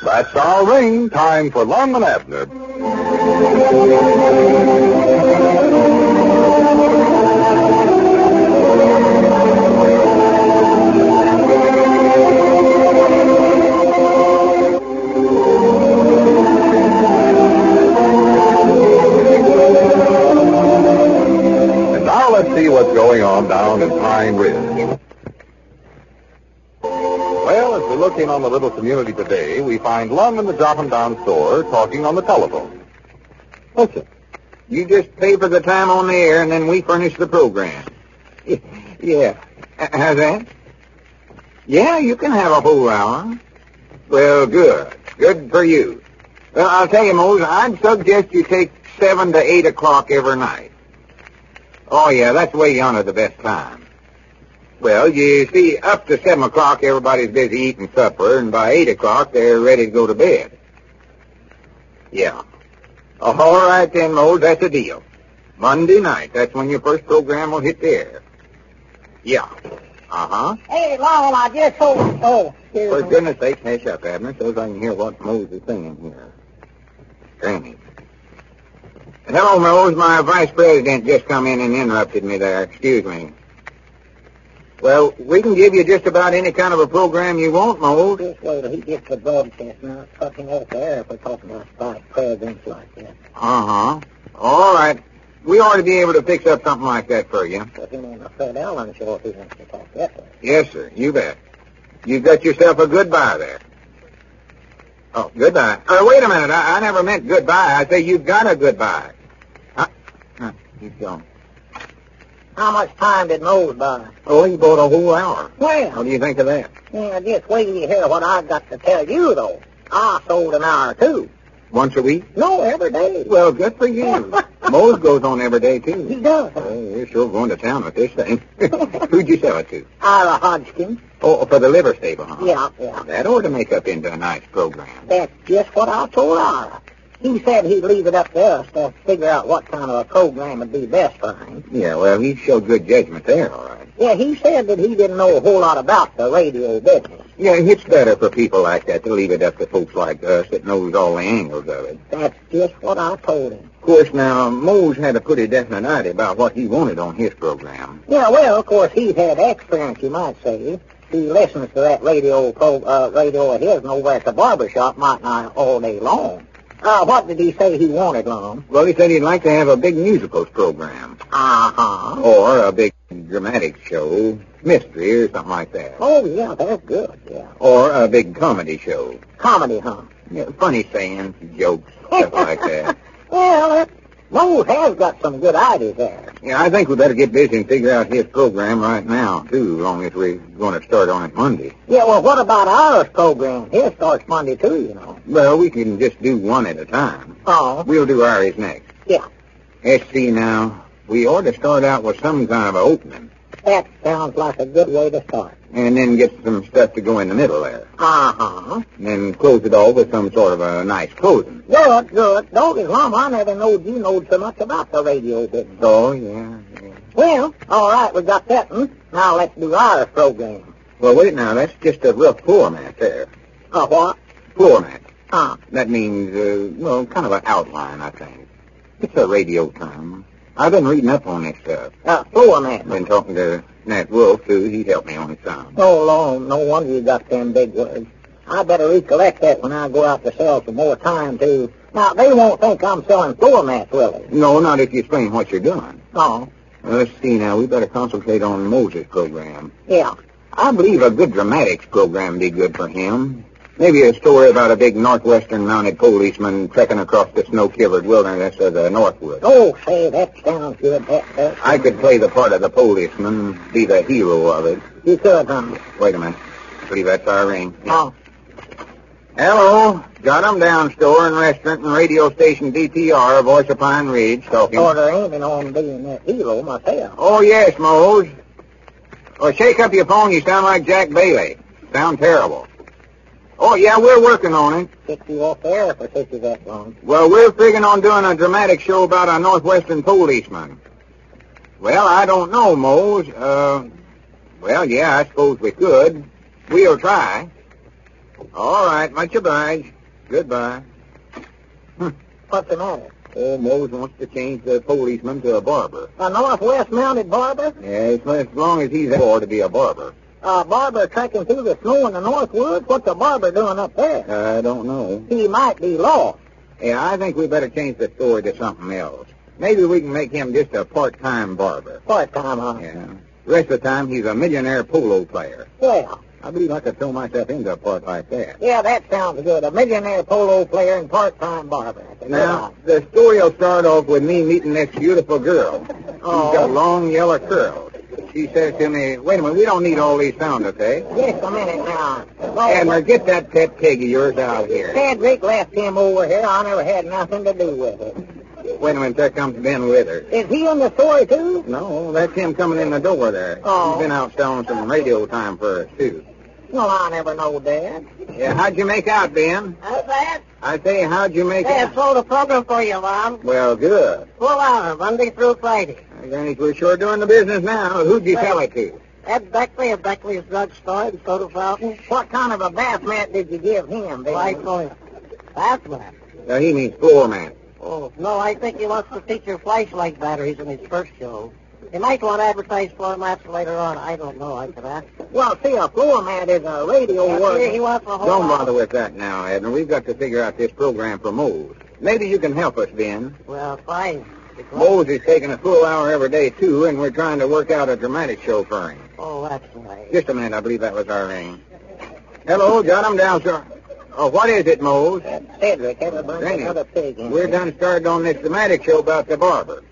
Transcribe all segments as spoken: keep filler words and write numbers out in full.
That's our ring. Time for Lum and Abner. And now let's see what's going on down in Pine Ridge. Well, as we look in on the little community today, we find Lum in the Joppin' Down store talking on the telephone. Listen, you just pay for the time on the air, and then we furnish the program. Yeah. How's that? Yeah, you can have a whole hour. Well, good. Good for you. Well, I'll tell you, Mose, I'd suggest you take seven to eight o'clock every night. Oh, yeah, that's way under the best time. Well, you see, up to seven o'clock, everybody's busy eating supper, and by eight o'clock, they're ready to go to bed. Yeah. Oh, all right then, Mose, that's a deal. Monday night, that's when your first program will hit the air. Yeah. Uh-huh. Hey, Lowell, I just told... Oh, excuse For me. goodness sake, hush up, Abner, so I can hear what Mose is saying here. Granny. Hello, Mose. My vice president just come in and interrupted me there. Excuse me. Well, we can give you just about any kind of a program you want, Mose. Just wait till he gets the broadcast now. Fucking off the air if we're talking about vice presidents like that. Uh-huh. All right. We ought to be able to fix up something like that for you. Put him on the Fred Allen show if he wants to talk that way. Yes, sir. You bet. You got yourself a goodbye there. Oh, goodbye. Uh, wait a minute. I, I never meant goodbye. I say you've got a goodbye. Huh? Huh. He's gone. How much time did Mose buy? Oh, he bought a whole hour. Well, What do you think of that? yeah, just wait till you hear what I've got to tell you, though. I sold an hour, too. Once a week? No, every day. Well, good for you. Mose goes on every day, He too. does. Oh, you're sure going to town with this thing. Who'd you sell it to? Ira Hodgkins. Oh, for the liver stable, huh? Yeah, yeah. That ought to make up into a nice program. That's just what I told Ira. He said he'd leave it up to us to figure out what kind of a program would be best for him. Yeah, well, he showed good judgment there, all right. Yeah, he said that he didn't know a whole lot about the radio business. Yeah, it's better for people like that to leave it up to folks like us that knows all the angles of it. That's just what I told him. Of course, now, Mose had a pretty definite idea about what he wanted on his program. Yeah, well, of course, he's had experience, you might say. He listens to that radio pro, uh, radio of his over at the barber shop, might not all day long. Uh, what did he say he wanted, Lum? Well, he said he'd like to have a big musicals program. Uh-huh. Or a big dramatic show, mystery or something like that. Oh, yeah, that's good, yeah. Or a big comedy show. Comedy, huh? Yeah, funny sayings, jokes, stuff like that. Well, that, Mose has got some good ideas there. Yeah, I think we better get busy and figure out his program right now, too, long as we're going to start on it Monday. Yeah, well, what about ours program? His starts Monday, too, you know. Well, we can just do one at a time. Oh, We'll do ours next. yeah. Let's see now. We ought to start out with some kind of an opening, That sounds like a good way to start. and then get some stuff to go in the middle there. Uh-huh. And then close it all with some sort of a nice closing. Good, good. Doggy Lum, I never knowed you knowed so much about the radio business. Oh, yeah, yeah. Well, all right, we got that one. Now let's do our program. Well, wait now. That's just a rough floor mat there. Uh, what? Floor mat. Uh, That means, uh, well, kind of an outline, I think. It's a radio term. I've been reading up on this stuff. uh, floor mat. Been talking to Nat Wolf, too. He helped me on it some. Oh, Lord, no wonder you got them big words. I better recollect that when I go out to sell some more time, too. Now, they won't think I'm selling floor mats, will they? No, not if you explain what you're doing. Oh, Well, let's see now. We better concentrate on Moses' program. yeah. I believe a good dramatics program would be good for him. Maybe a story about a big northwestern mounted policeman trekking across the snow-covered wilderness of the Northwoods. Oh, say, that sounds good. That does. I could play the part of the policeman, be the hero of it. You could, huh? Wait a minute. I believe that's our ring. Oh, Hello. Got 'em down store and restaurant and radio station D T R, Voice of Pine Ridge, talking. sort of aiming on being that hero myself. Oh, yes, Mose. Well, shake up your phone. You sound like Jack Bailey. Sound terrible. Oh, yeah, we're working on it. Kick you off the air if I take you that long. Well, we're figuring on doing a dramatic show about a northwestern policeman. Well, I don't know, Mose. Uh, well, yeah, I suppose we could. We'll try. All right, much obliged. Goodbye. What's the matter? Oh, Mose wants to change the policeman to a barber. A Northwest mounted barber? Yeah, as as long as he's able to be a barber. A barber trekking through the snow in the North Woods? What's a barber doing up there? I don't know. He might be lost. Yeah, I think we better change the story to something else. Maybe we can make him just a part-time barber. Part-time, huh? Yeah. The rest of the time, he's a millionaire polo player. Well, I believe I could throw myself into a part like that. yeah, that sounds good. A millionaire polo player and part-time barber. That's a good Now, idea. the story will start off with me meeting this beautiful girl. Oh. She's got long yellow curls. She says to me, wait a minute, we don't need all these sound effects. Just a minute now. Edmer, get that pet pig of yours out here. Cedric left him over here. I never had nothing to do with it. Wait a minute, there comes Ben with her. Is he in the story, too? No, that's him coming in the door there. Oh. He's been out selling some radio time for us, too. Well, I never know that. Yeah, how'd you make out, Ben? How's that? I say, how'd you make Hey, I out? sold a program for you, Mom. Well, good. Full hour, Monday through Friday. Granny, we're sure doing the business now. Who'd you sell it to? Ed Beckley of Beckley's Drugstore and Soda Fountain. What kind of a bath mat did you give him, baby? Light oil. Bath mat? No, he means floor mat. Oh, no, I think he wants to feature flashlight batteries in his first show. He might want to advertise floor mats later on. I don't know. I could ask. Well, see, a floor mat is a radio word. He wants a whole Don't lot. bother with that now, Edna. We've got to figure out this program for Mose. Maybe you can help us, Ben. Well, fine. Mose is taking a full hour every day, too, and we're trying to work out a dramatic show for him. Oh, that's nice. Just a minute. I believe that was our ring. Hello, got him down, sir. Oh, what is it, Mose? Cedric, have a bunch Granny, of other pig in we're there. done started on this dramatic show about the barber.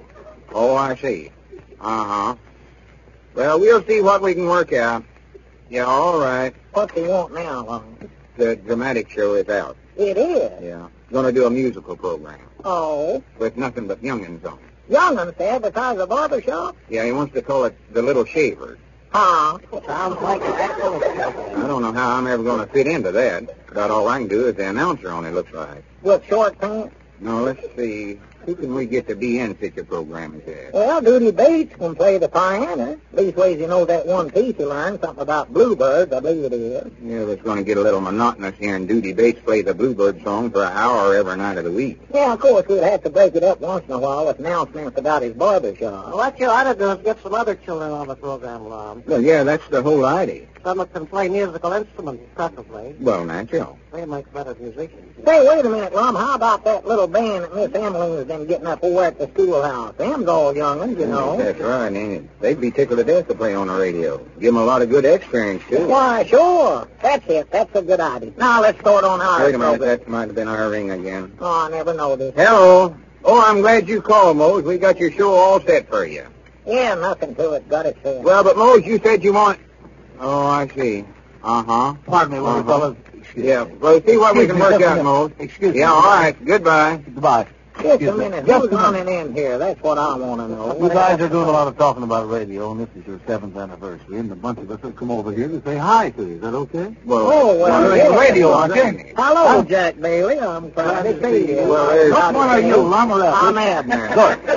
Oh, I see. Uh-huh. Well, we'll see what we can work out. Yeah, all right. What do you want now, Lon? The dramatic show is out. It is. Yeah. Going to do a musical program Oh. with nothing but youngins on it. Young'uns to advertise a barber shop? Yeah, he wants to call it The Little Shavers. Huh? Sounds like an excellent I don't know how I'm ever going to fit into that. About all I can do is the announcer on it, looks like. With short pants? No, let's see. Who can we get to be in such a program as that? Well, Duty Bates can play the piano. Leastways, you know that one piece you learned, something about bluebirds, I believe it is. Yeah, it's going to get a little monotonous hearing Duty Bates play the Bluebird song for an hour every night of the week. Yeah, of course, we'd have to break it up once in a while with announcements about his barber shop. Well, what you ought to do is get some other children on the program, Lon. Well, yeah, that's the whole idea. Some that can play musical instruments, preferably. Well, natural. They make better musicians. Say, wait a minute, Lum. How about that little band that Miss Emily has been getting up over at the schoolhouse? Them's all young'uns, you know. That's right, ain't it? They'd be tickled to death to play on the radio. Give them a lot of good experience, too. Why, sure. That's it. That's a good idea. Now, let's start on our Wait a minute, program. that might have been our ring again. Oh, I never noticed. Hello. Oh, I'm glad you called, Mose. We got your show all set for you. Yeah, nothing to it. Got it said. Well, but Mose, you said you want... Oh, I see. Uh-huh. Pardon me, little uh-huh. fellas. Yeah, well, see what we can work out, Mose. Excuse me. Yeah, all right. Goodbye. Goodbye. Just a minute. Who's running in here? That's what I want to know. You guys are doing a lot of talking about radio, and this is your seventh anniversary, and a bunch of us have come over here to say hi to you. Is that okay? Well, Oh, well, you're yeah. on the radio, aren't you? Hello, Jack Bailey. I'm glad to see you. Well, there's- Which one are you, Lum or I'm Abner?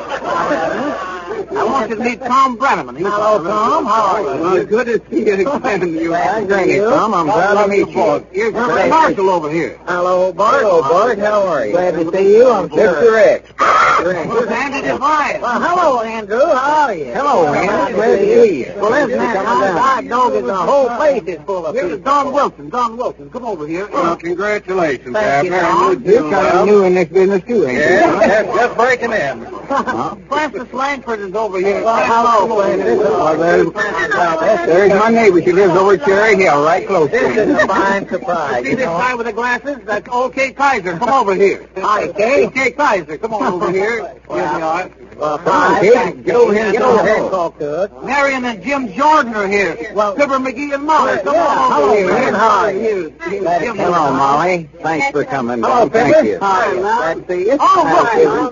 Good. I want you to meet Tom Brenneman. He's Hello, Tom. How are you? Well, good to see you again. You Thank Granny, you. Tom. I'm glad to meet you. Here's Thank you. Marshall over here. Hello, Bart. Hello, Bart. How are you? Glad to see you. I'm sure. Mister X. Here's Andy Devine. Well, hello, Andrew. How are you? Hello, Andy. Glad to see you. Well, listen, man, I dog is the whole place is full of Here's people. Don Wilson. Don Wilson, come over here. Well, congratulations, Thank you, Abner. Tom. You're kind of new in this business, too, ain't you? Yeah, just, just breaking in. Francis Langford is over here. Well, hello, Francis. Well, there's, there's my neighbor. She lives over at Cherry Hill, right close to This me. is a fine surprise. See you this know. guy with the glasses? That's old Kate Kaiser. Come over here. Hi, Kate. Kate Kaiser, come on over here. Here we are. Well, Come on, fine. Kate. Thank Get you. over here and Get say over here hello. and talk to us. Marion and Jim Jordan are here. Well- Fibber McGee and Molly. Come Yeah, on hello, over here. man. How are you? Glad to Jim see you. Hello, Molly. Thanks for coming. Hello, Thank Fibber. you. Hi, glad to see you. Oh,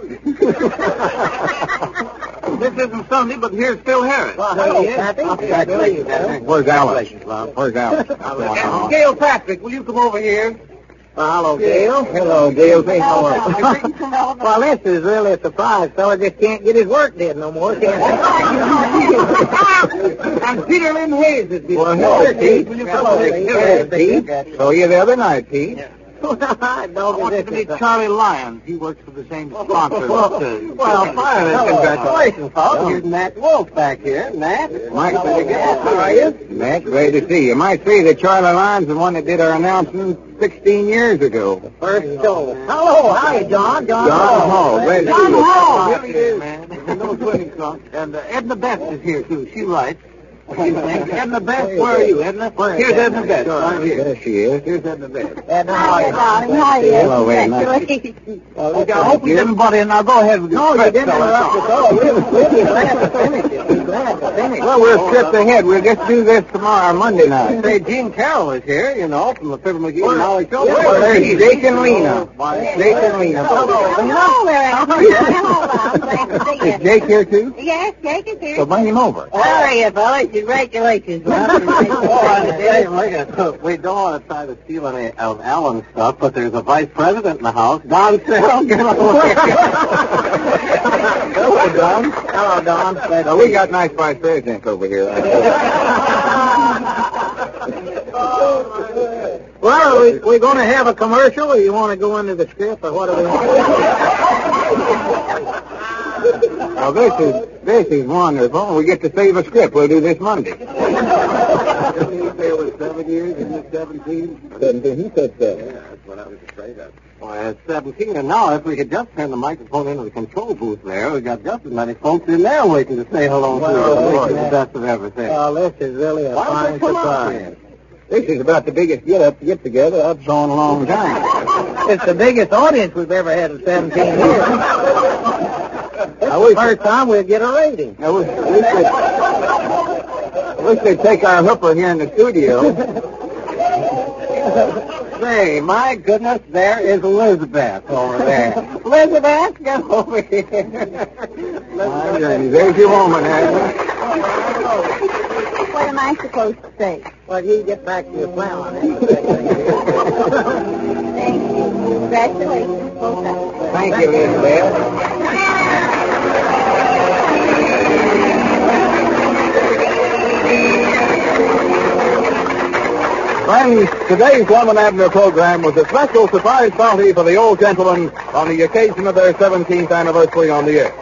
Hi, This isn't Sunday, but here's Phil Harris. Well, hello, Kathy. Good to see you, Phil. Where's Alice? Where's Alice? And Gail Patrick, will you come over here? Well, hello, Dale. Hello, Dale. Say how are you? Well, this is really a surprise. Fella just can't get his work done no more, can And Peter Lynn Hayes is here. Well, hello, Pete. Hello, Pete. Hello, Pete. Saw you the other night, Pete. I wanted to meet Charlie Lyons. He works for the same sponsor. Well, well, fine. Congratulations, folks. Oh. Here's Nat Wolf back here. Nat? Mike, How are you? Matt, great to see you. Might say that Charlie Lyons is the one that did our announcement sixteen years ago. First show. Hello, hi, John. John, John Hall. Great to see John you. Hall. Really is, man. No twinning song. And uh, Edna Best is here, too. She writes. Edna Best, where are you, Edna? Here's Edna Best. Right here. There she is. Here's Edna Best. Edna, how are you? darling. How are you? Hello, very nice. Well, Okay, I hope we didn't butt in. Now go ahead with your No, you script, didn't fellas. interrupt us all. We'll, we'll be glad to finish it. We're glad to finish it. Well, we're stripped ahead. We'll just do this tomorrow, Monday night. Say, Gene Carroll is here, you know, from the Fibber McGee and Molly Show. Yeah, Well, there's Jake and Lena. Jake and Lena. Hello there, Al. Hello, Al. Glad to see you. Is Jake here, too? Yes, Jake is here. So bring him over. How are you, fellas? Congratulations. We don't want to try to steal any of Alan's stuff, but there's a vice president in the house. Don Sell, get away. Hello, Don. Hello, Don. Now, we got nice vice presidents over here. Well, are we, we going to have a commercial, or you want to go into the script, or what are we Well, this is this is wonderful. We get to save a script. We'll do this Monday. Didn't he say it was seven years, isn't it seventeen? Seventeen. He said seven. Yeah, that's what I was afraid of. Well, it's seventeen, and now if we could just turn the microphone into the control booth there, we got just as many folks in there waiting to say hello to Well, us, Lord, making the best of everything. Well, this is really a Why don't fine they come out surprise. here? This is about the biggest get-up get together I've saw in a long time. It's the biggest audience we've ever had in seventeen years. It's I the wish, first time we'll get a rating. I wish, I wish they'd, I wish they'd take our hooper here in the studio. Say, my goodness, there is Elizabeth over there. Elizabeth, get over here. My goodness, there's your woman, Agnes. What am I supposed to say? Well, you get back to your plowing. Thank you. Congratulations, both of you. Thank you, Elizabeth. Friends, today's Lemon Avenue program was a special surprise party for the old gentlemen on the occasion of their seventeenth anniversary on the air.